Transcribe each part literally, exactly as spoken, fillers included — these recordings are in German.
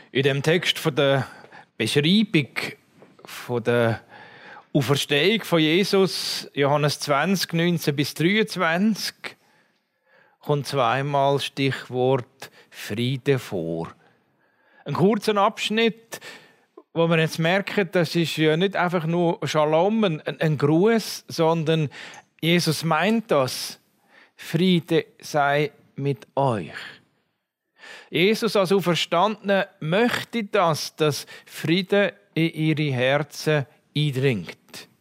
In dem Text von der Beschreibung von der Auferstehung von Jesus, Johannes zwanzig, neunzehn bis dreiundzwanzig, kommt zweimal das Stichwort Friede vor. Ein kurzer Abschnitt, wo wir jetzt merken, das ist ja nicht einfach nur Shalom, ein, ein Gruß, sondern Jesus meint das. Friede sei mit euch. Jesus als Auferstandener möchte das, dass Friede in ihre Herzen eindringt.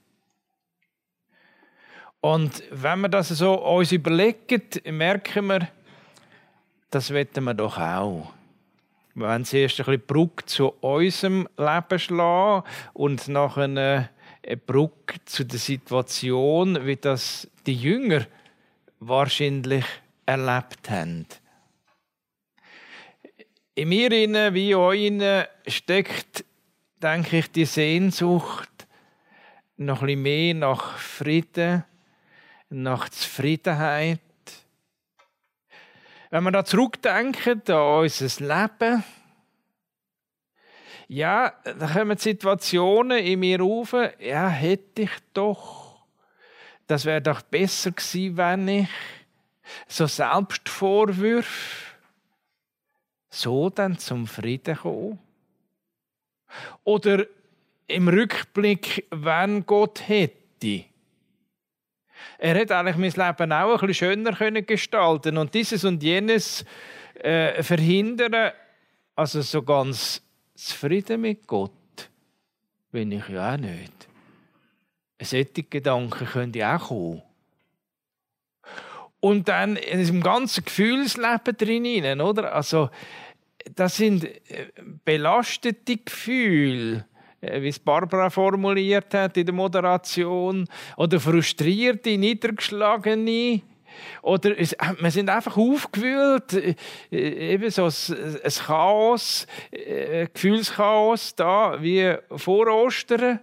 Und wenn wir das so uns überlegen, merken wir, das wollen wir doch auch. Wir wollen zuerst ein bisschen Brücke zu unserem Leben schlagen und nachher eine Brücke zu der Situation, wie das die Jünger wahrscheinlich erlebt haben. In mir innen, wie in euch innen, steckt, denke ich, die Sehnsucht noch ein bisschen mehr nach Frieden, nach Zufriedenheit. Wenn wir da zurückdenken an unser Leben, ja, da kommen Situationen in mir auf, ja, hätte ich doch. Das wäre doch besser gewesen, wenn ich so Selbstvorwürfe so dann zum Frieden komme. Oder im Rückblick, wenn Gott hätte. Er hätte eigentlich mein Leben auch ein bisschen schöner können gestalten und dieses und jenes äh, verhindern. Also so ganz zufrieden mit Gott bin ich ja auch nicht. Solche Gedanken können ja auch kommen. Und dann in diesem ganzen Gefühlsleben drin, oder? Also, das sind belastete Gefühle, wie es Barbara formuliert hat in der Moderation, oder frustrierte, niedergeschlagene, oder es, wir sind einfach aufgewühlt, eben so ein, ein Chaos, ein Gefühlschaos da, wie vor Ostern.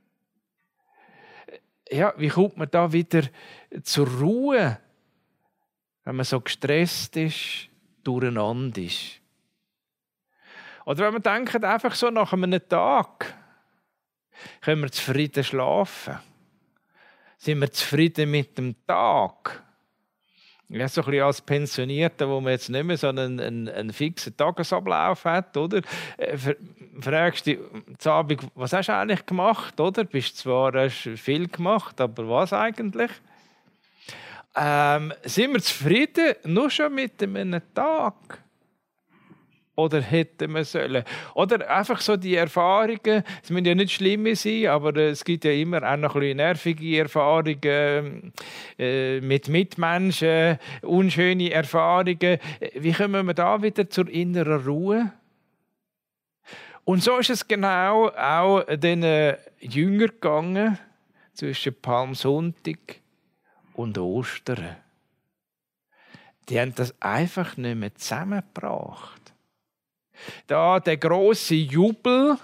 Ja, wie kommt man da wieder zur Ruhe, wenn man so gestresst ist, durcheinander ist? Oder wenn man denkt, einfach so nach einem Tag, können wir zufrieden schlafen? Sind wir zufrieden mit dem Tag? Ja, so ein bisschen als Pensionierter, wo man jetzt nicht mehr so einen, einen, einen fixen Tagesablauf hat, oder? Fragst du dich, Abend, was hast du eigentlich gemacht, oder? Bist zwar hast viel gemacht, aber was eigentlich? Ähm, sind wir zufrieden nur schon mit einem Tag? Oder hätten wir sollen? Oder einfach so die Erfahrungen, es müssen ja nicht schlimme sein, aber es gibt ja immer auch noch ein bisschen nervige Erfahrungen äh, mit Mitmenschen, unschöne Erfahrungen. Wie kommen wir da wieder zur inneren Ruhe? Und so ist es genau auch den Jüngern gegangen, zwischen Palmsonntag und Ostern. Die haben das einfach nicht mehr zusammengebracht. Da der große Jubel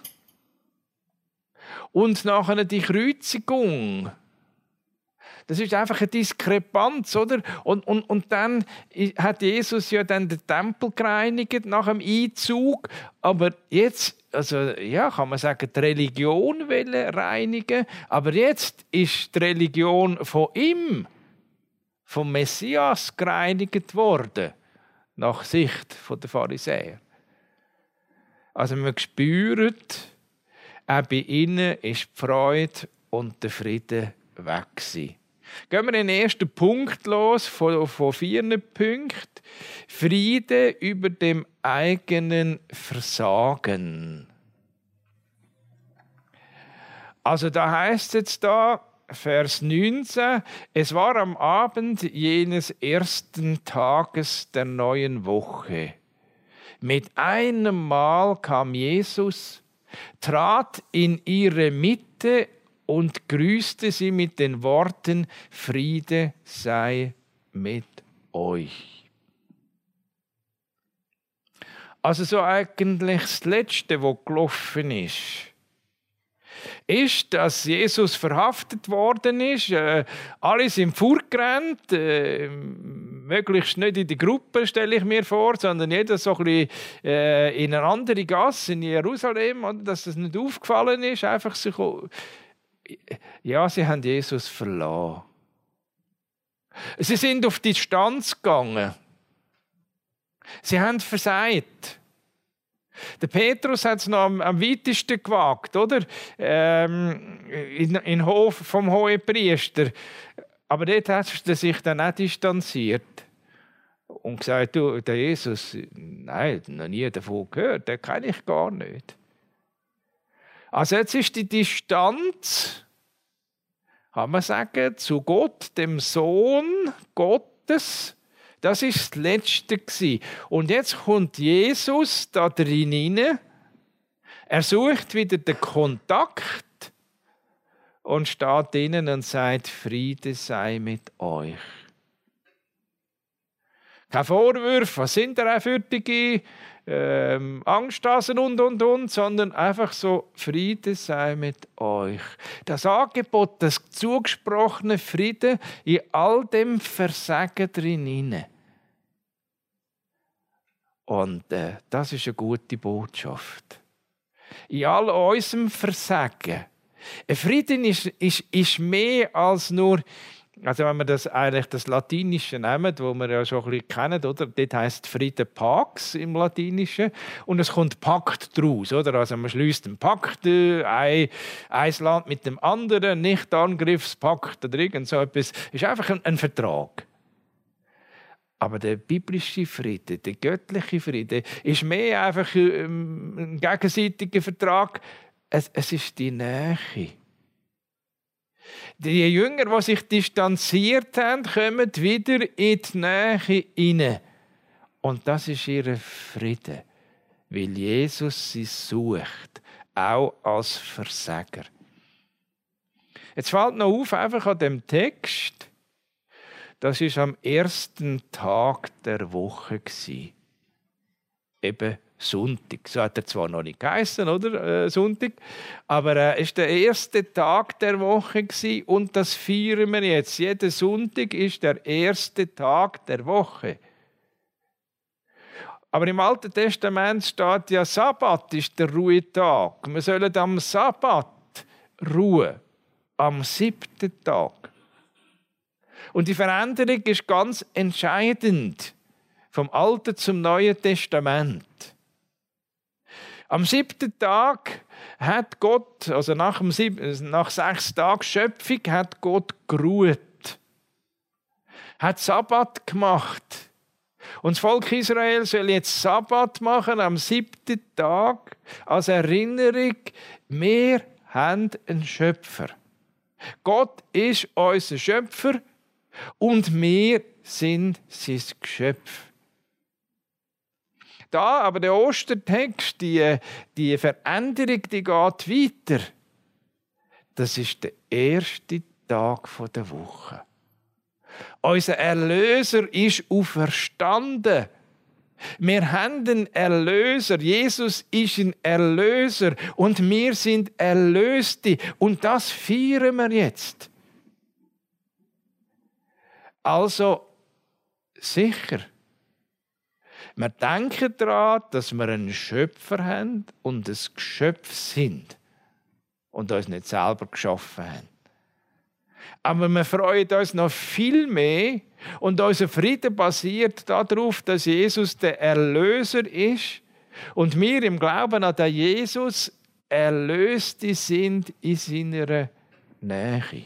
und nachher die Kreuzigung. Das ist einfach eine Diskrepanz, oder? Und, und, und dann hat Jesus ja dann den Tempel gereinigt nach dem Einzug. Aber jetzt, also ja, kann man sagen, die Religion will reinigen. Aber jetzt ist die Religion von ihm, vom Messias, gereinigt worden, nach Sicht der Pharisäer. Also man spürt, auch bei ihnen ist die Freude und der Frieden weg gewesen. Gehen wir in den ersten Punkt los, von, von vier Punkten. Friede über dem eigenen Versagen. Also da heißt jetzt da, Vers neunzehn, es war am Abend jenes ersten Tages der neuen Woche. Mit einem Mal kam Jesus, trat in ihre Mitte und grüßte sie mit den Worten, Friede sei mit euch. Also so eigentlich das Letzte, was gelaufen ist, ist, dass Jesus verhaftet worden ist. Äh, alle sind fortgerannt. Äh, möglichst nicht in die Gruppe, stelle ich mir vor, sondern jeder so ein bisschen äh, in eine andere Gasse in Jerusalem, oder, dass das nicht aufgefallen ist. Einfach sich, ja, sie haben Jesus verlassen. Sie sind auf die Distanz gegangen. Sie haben versagt. Der Petrus hat es noch am, am weitesten gewagt, oder? Ähm, in, in den Hof vom Hohepriester. Aber dort hat er sich dann auch distanziert und gesagt, du, der Jesus, nein, noch nie davon gehört, den kenne ich gar nicht. Also jetzt ist die Distanz, kann man sagen, zu Gott, dem Sohn Gottes, das ist das Letzte gewesen. Und jetzt kommt Jesus da drin rein. Er sucht wieder den Kontakt und steht drinnen und sagt, Friede sei mit euch. Keine Vorwürfe, was sind da auch für die ähm, Angsthasen und, und, und, sondern einfach so, Friede sei mit euch. Das Angebot, das zugesprochene Friede in all dem Versagen drin. Und äh, das ist eine gute Botschaft. In all unserem Versagen. Ein Frieden ist, ist, ist mehr als nur, also wenn wir das eigentlich das Latinische nehmen, wo wir ja schon ein bisschen kennen, oder? Dort heisst Frieden Pax im Latinischen und es kommt Pakt daraus, oder? Also man schließt einen Pakt, äh, ein, ein Land mit dem anderen, nicht Angriffspakt oder irgend so etwas. Es ist einfach ein, ein Vertrag. Aber der biblische Friede, der göttliche Friede, ist mehr einfach ein gegenseitiger Vertrag. Es, es ist die Nähe. Die Jünger, die sich distanziert haben, kommen wieder in die Nähe hinein. Und das ist ihr Friede, weil Jesus sie sucht, auch als Versager. Jetzt fällt noch auf, einfach an dem Text, das war am ersten Tag der Woche. Eben Sonntag. So hat er zwar noch nicht geheissen, oder? Äh, Sonntag. Aber äh, es war der erste Tag der Woche und das feiern wir jetzt. Jeden Sonntag ist der erste Tag der Woche. Aber im Alten Testament steht ja, Sabbat ist der Ruhetag. Wir sollen am Sabbat ruhen. Am siebten Tag. Und die Veränderung ist ganz entscheidend. Vom Alten zum Neuen Testament. Am siebten Tag hat Gott, also nach, dem sieben, nach sechs Tagen Schöpfung, hat Gott geruht. Hat Sabbat gemacht. Und das Volk Israel soll jetzt Sabbat machen am siebten Tag als Erinnerung, wir haben einen Schöpfer. Gott ist unser Schöpfer und wir sind sein Geschöpf. Da aber der Ostertext, die, die Veränderung, die geht weiter. Das ist der erste Tag der Woche. Unser Erlöser ist auferstanden. Wir haben einen Erlöser. Jesus ist ein Erlöser. Und wir sind Erlöste. Und das feiern wir jetzt. Also, sicher. Wir denken daran, dass wir einen Schöpfer haben und ein Geschöpf sind. Und uns nicht selber geschaffen haben. Aber wir freuen uns noch viel mehr und unser Frieden basiert darauf, dass Jesus der Erlöser ist und wir im Glauben an den Jesus Erlöste sind in seiner Nähe.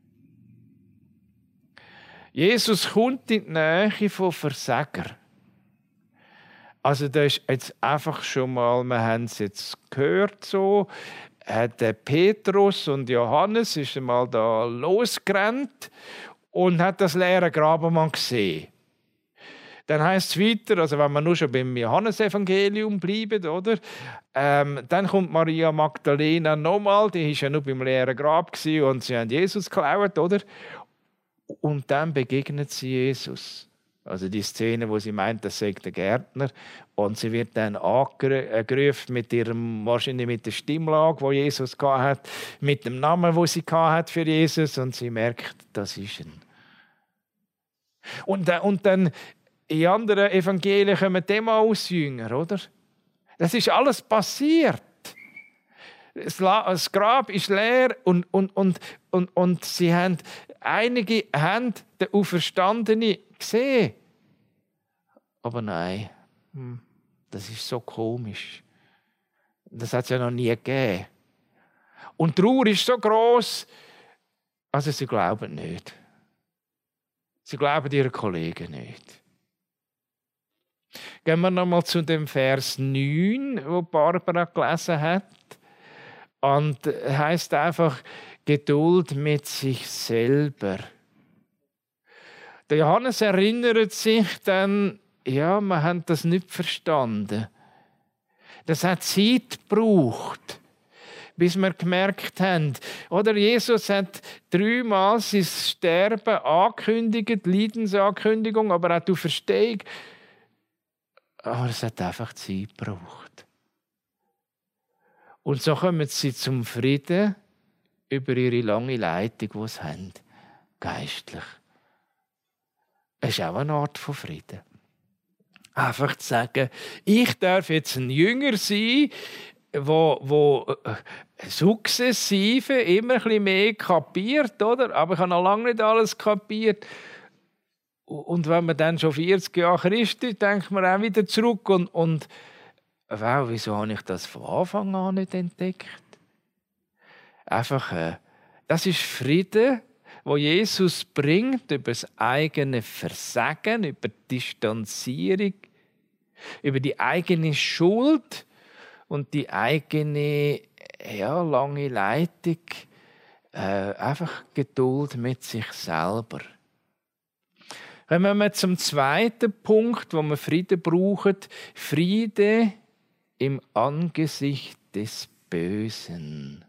Jesus kommt in die Nähe von Versagern. Also das ist jetzt einfach schon mal, wir haben es jetzt gehört so, der Petrus und Johannes ist einmal da losgerannt und hat das leere Grabmal gesehen. Dann heißt es weiter, also wenn wir nur schon beim Johannesevangelium bleiben, oder? Ähm, dann kommt Maria Magdalena nochmal, die war ja nur beim leeren Grab und sie haben Jesus geklaut, oder? Und dann begegnet sie Jesus. Also die Szene, wo sie meint, das sei der Gärtner. Und sie wird dann angerufen mit ihrem, wahrscheinlich mit der Stimmlage, die Jesus hatte, mit dem Namen, wo sie hatte für Jesus. Und sie merkt, das ist er. Und, und dann in anderen Evangelien kommen Emmaus-Jünger, oder? Das ist alles passiert. Das Grab ist leer und, und, und, und, und sie haben, einige haben den Auferstandenen gesehen. Aber nein, das ist so komisch. Das hat es ja noch nie gegeben. Und die Trauer ist so gross, also sie glauben nicht. Sie glauben ihren Kollegen nicht. Gehen wir nochmal zu dem Vers neun, wo Barbara gelesen hat. Und es heisst einfach Geduld mit sich selber. Der Johannes erinnert sich dann, ja, wir haben das nicht verstanden. Das hat Zeit gebraucht, bis wir gemerkt haben. Oder Jesus hat dreimal sein Sterben angekündigt, Leidensankündigung, aber auch die Auferstehung. Aber es hat einfach Zeit gebraucht. Und so kommen sie zum Frieden über ihre lange Leitung, die sie haben, geistlich. Es ist auch eine Art von Frieden. Einfach zu sagen, ich darf jetzt ein Jünger sein, wo, wo sukzessive immer ein bisschen mehr kapiert, oder? Aber ich habe noch lange nicht alles kapiert. Und wenn man dann schon vierzig Jahre Christ ist, denkt man auch wieder zurück und, und wow, wieso habe ich das von Anfang an nicht entdeckt? Einfach, äh, das ist Frieden, wo Jesus bringt über das eigene Versagen, über die Distanzierung, über die eigene Schuld und die eigene ja, lange Leitung. Äh, einfach Geduld mit sich selber. Kommen wir zum zweiten Punkt, wo wir Frieden brauchen. Friede im Angesicht des Bösen.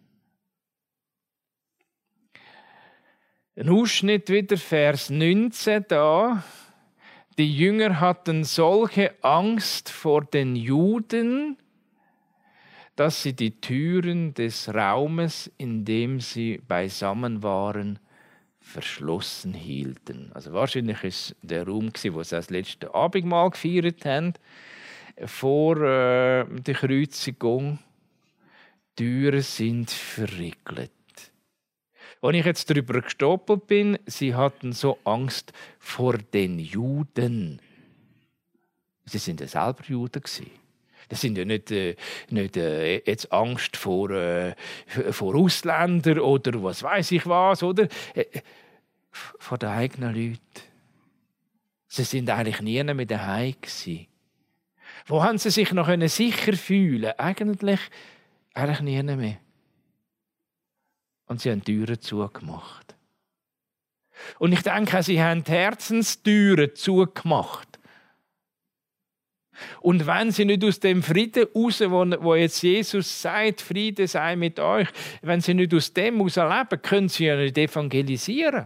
Ein Ausschnitt wieder, Vers neunzehn da. Die Jünger hatten solche Angst vor den Juden, dass sie die Türen des Raumes, in dem sie beisammen waren, verschlossen hielten. Also wahrscheinlich ist der Raum, wo sie das letzte Abendmahl gefeiert haben, vor äh, der Kreuzigung. Die Türen sind verriegelt. Als ich jetzt darüber gestolpert bin, sie hatten so Angst vor den Juden. Sie sind ja selber Juden gewesen. Das sind ja nicht, äh, nicht äh, jetzt Angst vor, äh, vor Ausländern oder was weiß ich was, oder? Äh, vor den eigenen Leuten. Sie sind eigentlich nie mehr daheim gewesen. Wo haben sie sich noch sicher fühlen? Eigentlich, eigentlich nie mehr. Und sie haben die Türen zugemacht. Und ich denke, sie haben die Herzenstüren zugemacht. Und wenn sie nicht aus dem Frieden raus, wo, wo jetzt Jesus sagt, Friede sei mit euch, wenn sie nicht aus dem heraus leben, können sie ja nicht evangelisieren.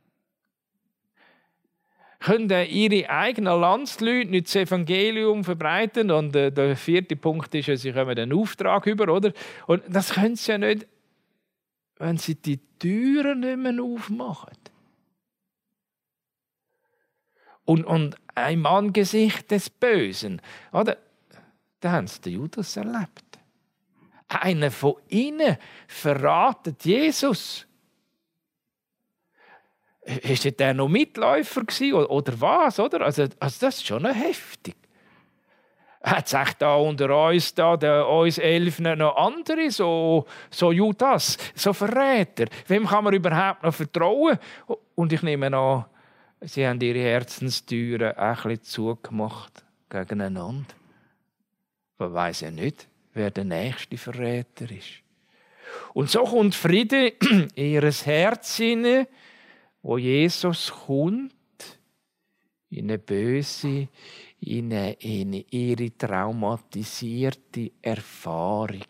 Können ihre eigenen Landsleute nicht das Evangelium verbreiten. Und äh, der vierte Punkt ist, sie kommen den Auftrag über, oder? Und das können sie ja nicht, wenn sie die Türen nicht mehr aufmachen. Und, und im Angesicht des Bösen, oder? Da haben sie den Judas erlebt. Einer von ihnen verratet Jesus. Ist der noch Mitläufer gewesen, oder was? Oder? Also, also das ist schon noch heftig. Hat es echt da unter uns, da, der, uns elf noch andere, so, so Judas, so Verräter? Wem kann man überhaupt noch vertrauen? Und ich nehme an, sie haben ihre Herzenstüren auch ein bisschen zugemacht gegeneinander. Man weiss ja nicht, wer der nächste Verräter ist. Und so kommt Friede in ihr Herz hinein, wo Jesus kommt, in eine böse, in, eine, in ihre traumatisierte Erfahrung.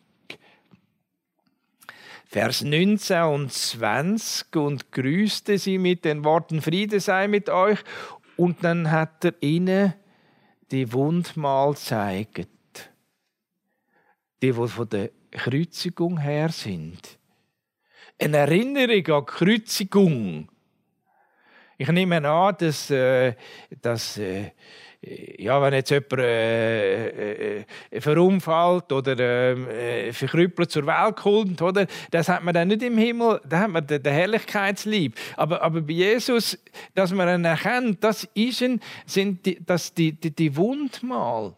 Vers neunzehn und zwanzig, und grüßte sie mit den Worten, Friede sei mit euch. Und dann hat er ihnen die Wundmal gezeigt, die, die von der Kreuzigung her sind. Eine Erinnerung an die Kreuzigung. Ich nehme an, dass, äh, dass äh, ja, wenn jetzt jemand äh, äh, verunfallt oder äh, verkrüppelt zur Welt kommt, oder, das hat man dann nicht im Himmel, da hat man den, den Herrlichkeitslieb. Aber, aber bei Jesus, dass man ihn erkennt, das ist ein, sind die, das die, die, die Wundmal,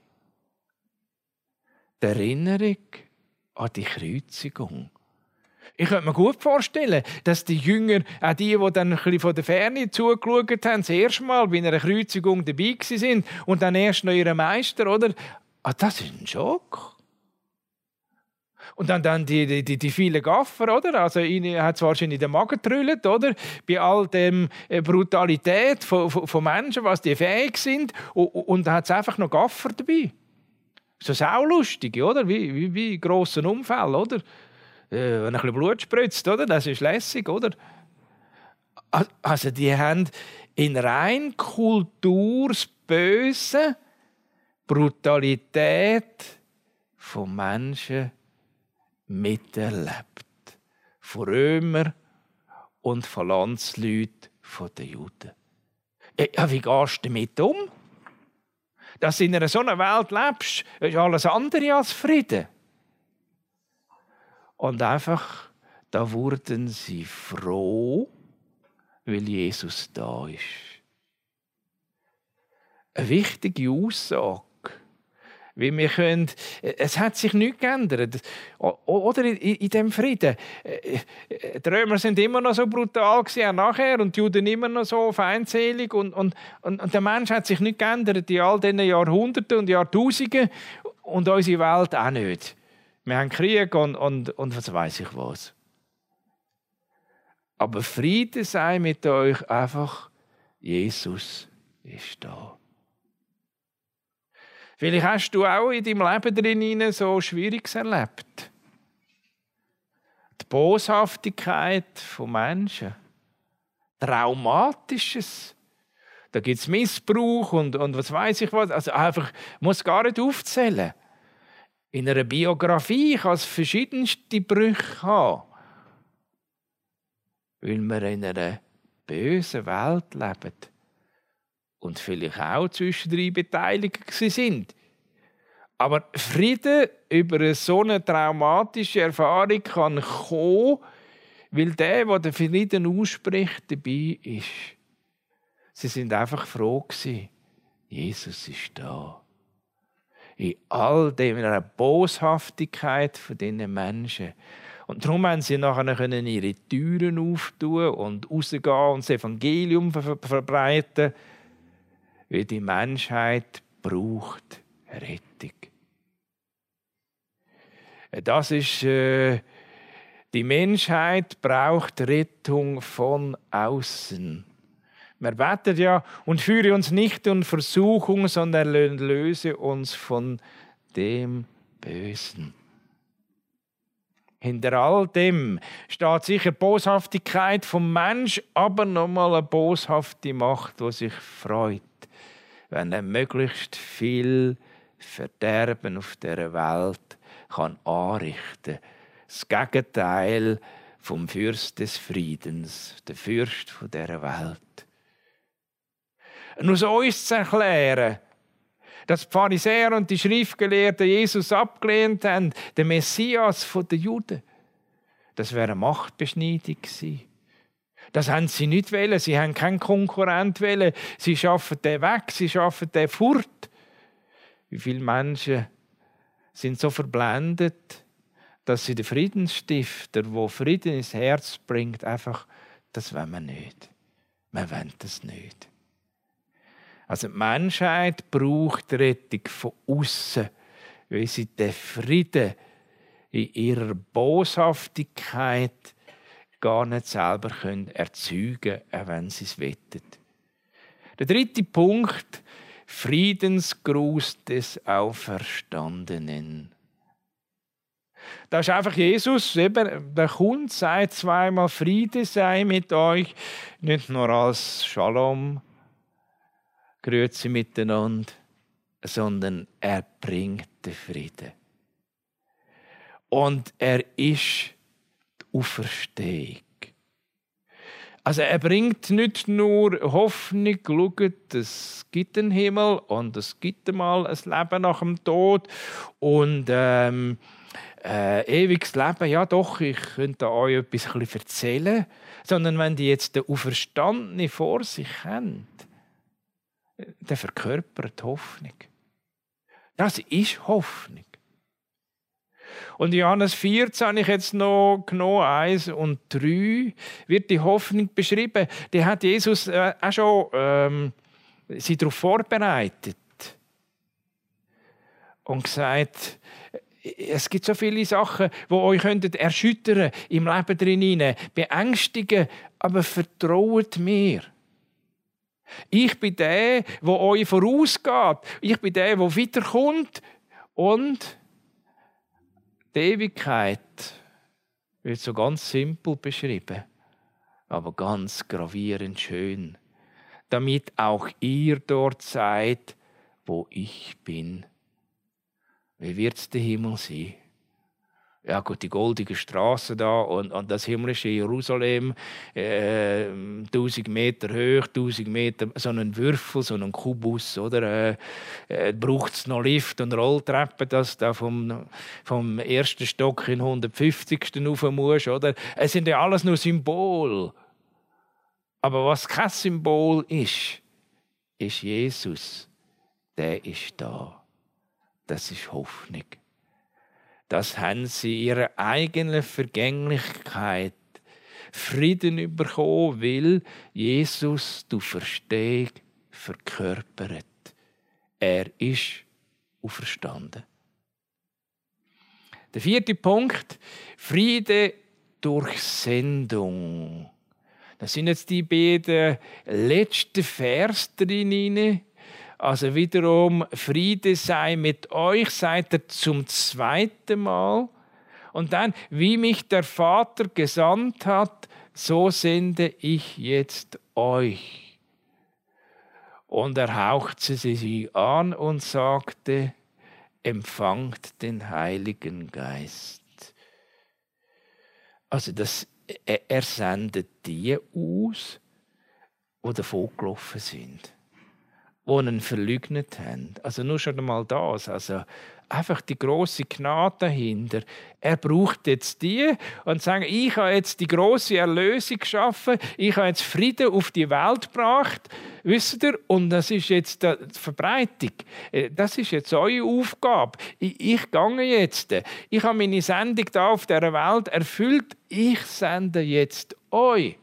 die Erinnerung an die Kreuzigung. Ich könnte mir gut vorstellen, dass die Jünger, auch die, die dann ein bisschen von der Ferne zugeschaut haben, das erste Mal bei einer Kreuzigung dabei waren und dann erst noch ihren Meister, oder? Ah, das ist ein Schock. Und dann, dann die, die, die vielen Gaffer, oder? Also ihnen hat es wahrscheinlich den Magen getrüllt, oder? Bei all der Brutalität von, von, von Menschen, was die fähig sind. Und, und dann hat es einfach noch Gaffer dabei. So saulustig, oder? Wie, wie, wie grossen Unfall, oder? Wenn ein bisschen Blut spritzt, oder? Das ist lässig, oder? Also die haben in rein Kultur das Böse, Brutalität von Menschen miterlebt. Von Römern und von Landsleuten der Juden. Ja, wie gehst du damit um? Dass du in einer so einer Welt lebst, ist alles andere als Frieden. Und einfach, da wurden sie froh, weil Jesus da ist. Eine wichtige Aussage. Weil wir können, es hat sich nichts geändert. Oder in, in diesem Frieden. Die Römer sind immer noch so brutal gewesen, auch nachher, und die Juden immer noch so feindselig. Und, und, und, und der Mensch hat sich nicht geändert in all diesen Jahrhunderten und Jahrtausenden. Und unsere Welt auch nicht. Wir haben Krieg und, und, und was weiß ich was. Aber Friede sei mit euch, einfach, Jesus ist da. Vielleicht hast du auch in deinem Leben drin so Schwieriges erlebt. Die Boshaftigkeit von Menschen. Traumatisches. Da gibt es Missbrauch und, und was weiß ich was. Also einfach, muss gar nicht aufzählen. In einer Biografie kann es verschiedenste Brüche haben. Weil wir in einer bösen Welt leben. Und vielleicht auch zwischendrin beteiligt sind. Aber Frieden über so eine traumatische Erfahrung kann kommen, weil der, der den Frieden ausspricht, dabei ist. Sie sind einfach froh gewesen. Jesus ist da. In all dieser Boshaftigkeit von diesen Menschen. Und darum haben sie nachher ihre Türen auftun und rausgehen und das Evangelium verbreiten. Weil die Menschheit braucht Rettung. Das ist, äh, die Menschheit braucht Rettung von außen. Wir beten ja, und führe uns nicht in Versuchung, sondern löse uns von dem Bösen. Hinter all dem steht sicher Boshaftigkeit vom Mensch, aber nochmal eine boshafte Macht, die sich freut, wenn er möglichst viel Verderben auf dieser Welt kann anrichten. Das Gegenteil vom Fürst des Friedens, der Fürst von dieser Welt. Nur so ist zu erklären, dass die Pharisäer und die Schriftgelehrten Jesus abgelehnt haben, der Messias der Juden. Das wäre eine Machtbeschneidung gewesen. Das haben sie nicht wollen. Sie haben keinen Konkurrent wollen. Sie schaffen den weg, sie schaffen den fort. Wie viele Menschen sind so verblendet, dass sie den Friedensstifter, der Frieden ins Herz bringt, einfach, das wollen wir nicht. Wir wollen das nicht. Also die Menschheit braucht Rettung von außen, weil sie den Frieden in ihrer Boshaftigkeit gar nicht selber können erzeugen können, auch wenn sie es wollen. Der dritte Punkt, Friedensgruß des Auferstandenen. Da ist einfach Jesus, eben, der kommt, sagt zweimal, Friede sei mit euch, nicht nur als Shalom, Grüezi miteinander, sondern er bringt den Frieden. Und er ist die Auferstehung. Also er bringt nicht nur Hoffnung, schaut, es gibt einen Himmel und es gibt einmal ein Leben nach dem Tod und ähm, äh, ewiges Leben, ja doch, ich könnte euch etwas erzählen, sondern wenn die jetzt den Auferstandenen vor sich haben, dann verkörpert Hoffnung. Das ist Hoffnung. Und Johannes vierzehn habe ich jetzt noch genommen, eins und drei, wird die Hoffnung beschrieben. Die hat Jesus äh, auch schon ähm, sie darauf vorbereitet. Und gesagt, es gibt so viele Sachen, die euch erschüttern im Leben drin, beängstigen, aber vertraut mir. Ich bin der, der euch vorausgeht. Ich bin der, der weiterkommt. Und die Ewigkeit wird so ganz simpel beschrieben, aber ganz gravierend schön, damit auch ihr dort seid, wo ich bin. Wie wird es der Himmel sein? Ja gut, die goldige Straße da und, und das himmlische Jerusalem, äh, tausend Meter hoch, tausend Meter, so einen Würfel, so einen Kubus, oder? Äh, äh, braucht es noch Lift und Rolltreppen, dass du vom, vom ersten Stock in den hundertfünfzigsten rauf musst, oder? Es sind ja alles nur Symbole. Aber was kein Symbol ist, ist Jesus. Der ist da. Das ist Hoffnung. Das haben sie in ihrer eigenen Vergänglichkeit Frieden bekommen, weil Jesus die Auferstehung verkörpert. Er ist auferstanden. Der vierte Punkt, Friede durch Sendung. Das sind jetzt die beiden letzten Verse drin. Also wiederum, Friede sei mit euch, sagt er zum zweiten Mal. Und dann, wie mich der Vater gesandt hat, so sende ich jetzt euch. Und er hauchte sie an und sagte, empfangt den Heiligen Geist. Also das, er sendet die aus, die davon gelaufen sind, die ihn verleugnet haben. Also nur schon einmal das. Also einfach die grosse Gnade dahinter. Er braucht jetzt die und sagt, ich habe jetzt die grosse Erlösung geschaffen, ich habe jetzt Frieden auf die Welt gebracht, wisst ihr? Und das ist jetzt die Verbreitung. Das ist jetzt eure Aufgabe. Ich, ich gehe jetzt. Ich habe meine Sendung da auf dieser Welt erfüllt. Ich sende jetzt euch.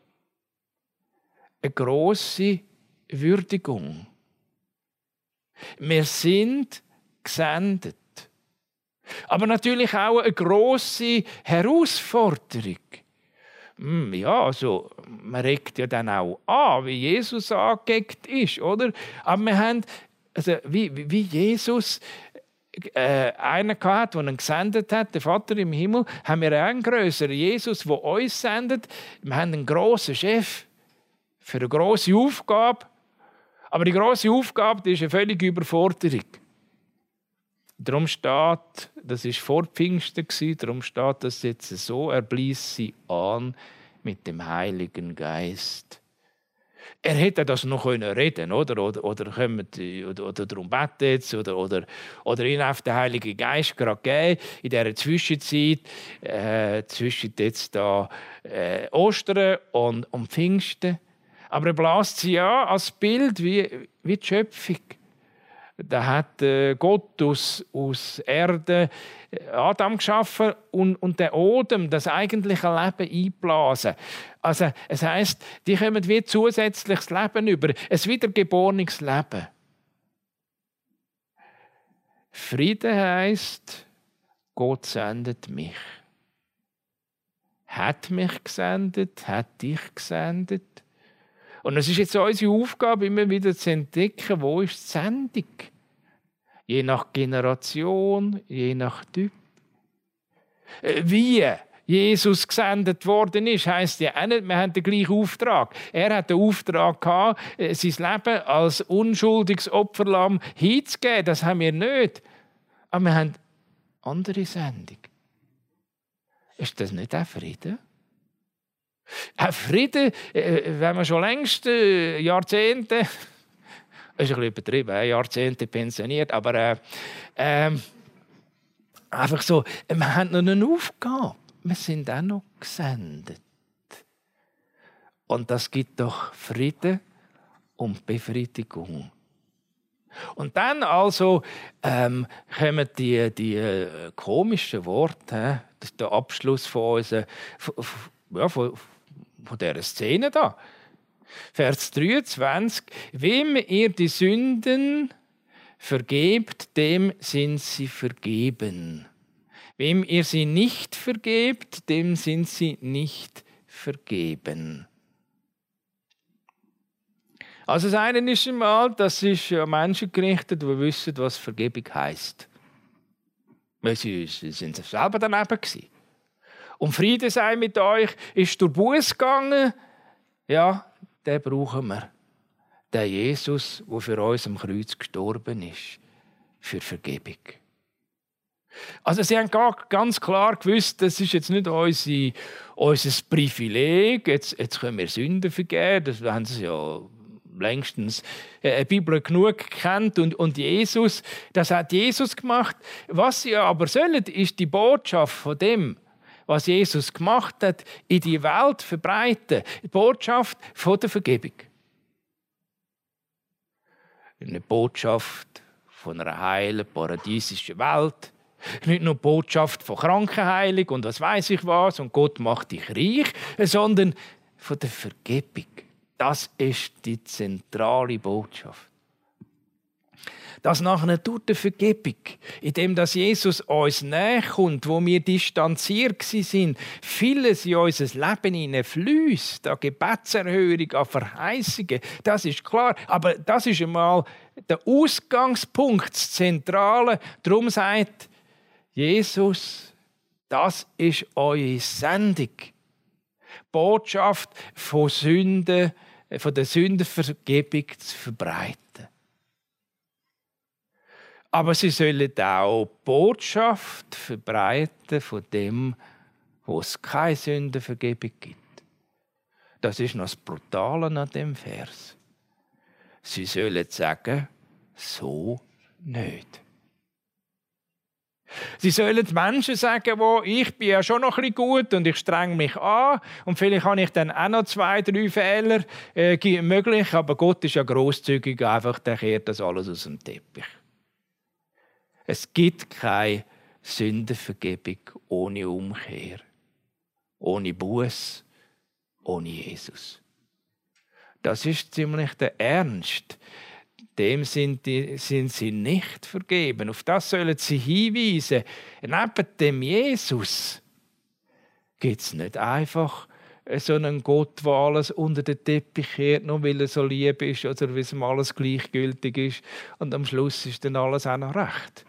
Eine grosse Würdigung. Wir sind gesendet. Aber natürlich auch eine grosse Herausforderung. Hm, ja, also, man regt ja dann auch an, wie Jesus angeeckt ist, oder? Aber wir haben, also, wie, wie Jesus äh, einen gehabt, der ihn gesendet hat, der Vater im Himmel, haben wir auch einen grösseren Jesus, der uns sendet. Wir haben einen grossen Chef für eine grosse Aufgabe. Aber die grosse Aufgabe, die ist eine völlige Überforderung. Darum steht, das war vor Pfingsten, darum steht das jetzt so, er blies sie an mit dem Heiligen Geist. Er hätte das noch reden können, oder? Oder, oder, kommen die, oder, oder darum beten jetzt, oder, oder, oder ihn auf den Heiligen Geist gerade geben, in dieser Zwischenzeit, äh, zwischen jetzt da, äh, Ostern und, und Pfingsten. Aber er bläst sie an als Bild wie, wie die Schöpfung. Da hat äh, Gott aus, aus Erde Adam geschaffen und, und den Odem, das eigentliche Leben einblasen. Also, es heisst, die kommen wie zusätzliches Leben über, ein wiedergeborenes Leben. Friede heisst, Gott sendet mich. Hat mich gesendet, hat dich gesendet. Und es ist jetzt unsere Aufgabe, immer wieder zu entdecken, wo ist die Sendung. Je nach Generation, je nach Typ. Wie Jesus gesendet worden ist, heisst ja auch nicht, wir haben den gleichen Auftrag. Er hat den Auftrag gehabt, sein Leben als unschuldiges Opferlamm hinzugeben. Das haben wir nicht. Aber wir haben eine andere Sendung. Ist das nicht auch Frieden? Auch Frieden, äh, wenn man schon längst äh, Jahrzehnte, ist ein bisschen übertrieben, äh, Jahrzehnte pensioniert, aber äh, äh, einfach so, wir haben noch eine Aufgabe. Wir sind auch noch gesendet. Und das gibt doch Frieden und Befriedigung. Und dann also ähm, kommen die, die äh, komischen Worte, das ist der Abschluss von, unserer, von, ja, von, von dieser Szene da. Vers dreiundzwanzig. Wem ihr die Sünden vergebt, dem sind sie vergeben. Wem ihr sie nicht vergebt, dem sind sie nicht vergeben. Also das eine ist einmal, das ist an Menschen gerichtet, die wissen, was Vergebung heisst. Weil sie, sie sind selber daneben gewesen. Und Friede sei mit euch, ist durch Buß gegangen. Ja, den brauchen wir. Der Jesus, der für uns am Kreuz gestorben ist. Für Vergebung. Also sie haben ganz klar gewusst, das ist jetzt nicht unsere, unser Privileg, jetzt, jetzt können wir Sünden vergeben, das haben sie ja längstens äh, Bibel genug kennt und, und Jesus, das hat Jesus gemacht. Was sie aber sollen, ist die Botschaft von dem, was Jesus gemacht hat, in die Welt verbreiten. Die Botschaft von der Vergebung. Eine Botschaft von einer heilen, paradiesischen Welt. Nicht nur die Botschaft von Krankenheilung und was weiß ich was und Gott macht dich reich, sondern von der Vergebung. Das ist die zentrale Botschaft. Das nachher durch die Vergebung, indem dass Jesus uns näher kommt, wo wir distanziert sind, vieles in unser Leben hineinfließt, an Gebetserhörung, an Verheißungen, das ist klar. Aber das ist einmal der Ausgangspunkt, das Zentrale. Darum sagt Jesus, das ist eure Sendung. Botschaft von Sünden, von der Sündenvergebung zu verbreiten. Aber sie sollen auch die Botschaft verbreiten von dem, wo es keine Sündenvergebung gibt. Das ist noch das Brutale an dem Vers. Sie sollen sagen, so nicht. Sie sollen Menschen sagen, wo ich bin ja schon noch ein bisschen gut und ich strenge mich an und vielleicht habe ich dann auch noch zwei, drei Fehler äh, möglich, aber Gott ist ja grosszügig, einfach der kehrt das alles aus dem Teppich. Es gibt keine Sündenvergebung ohne Umkehr, ohne Buß, ohne Jesus. Das ist ziemlich der Ernst. Dem sind, die, sind sie nicht vergeben. Auf das sollen sie hinweisen. Neben dem Jesus gibt es nicht einfach so einen Gott, der alles unter den Teppich kehrt, nur weil er so lieb ist oder weil es ihm alles gleichgültig ist. Und am Schluss ist dann alles auch noch recht.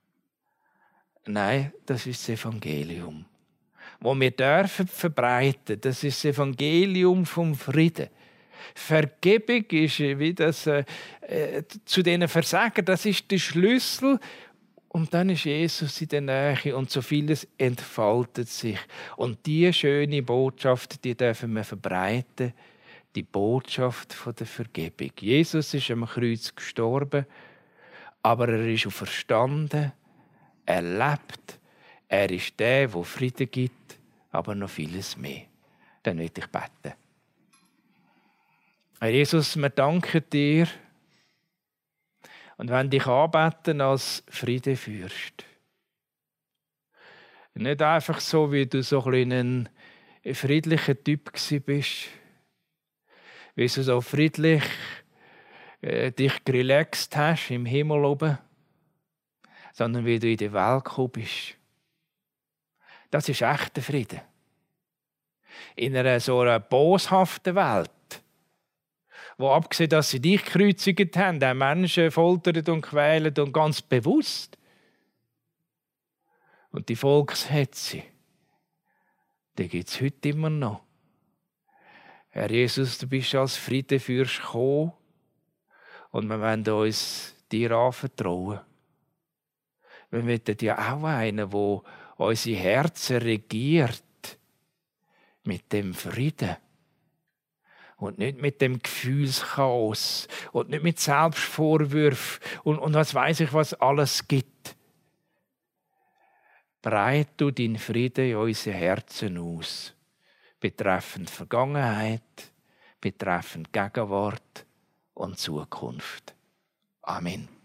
Nein, das ist das Evangelium. Das wir dürfen verbreiten, das ist das Evangelium vom Frieden. Vergebung ist wie das äh, zu diesen Versagen, das ist der Schlüssel. Und dann ist Jesus in der Nähe und so vieles entfaltet sich. Und diese schöne Botschaft, die dürfen wir verbreiten, die Botschaft von der Vergebung. Jesus ist am Kreuz gestorben, aber er ist auferstanden, er lebt, er ist der, der Frieden gibt, aber noch vieles mehr. Dann will ich beten. Herr Jesus, wir danken dir und wollen dich anbeten als Friedefürst. Nicht einfach so, wie du so ein friedlicher Typ bist, wie du so friedlich äh, dich relaxt hast im Himmel oben, sondern wie du in die Welt gekommen bist. Das ist echter Frieden. In einer so einer boshaften Welt, wo abgesehen, dass sie dich gekreuzigt haben, auch Menschen foltern und quälen und ganz bewusst. Und die Volkshetze, die gibt es heute immer noch. Herr Jesus, du bist als Friedefürst gekommen und wir wollen uns dir anvertrauen. Wir wollen ja auch einen, der unsere Herzen regiert mit dem Frieden. Und nicht mit dem Gefühlschaos und nicht mit Selbstvorwürfen und, und was weiß ich, was alles gibt. Breit du deinen Frieden in unsere Herzen aus, betreffend Vergangenheit, betreffend Gegenwart und Zukunft. Amen.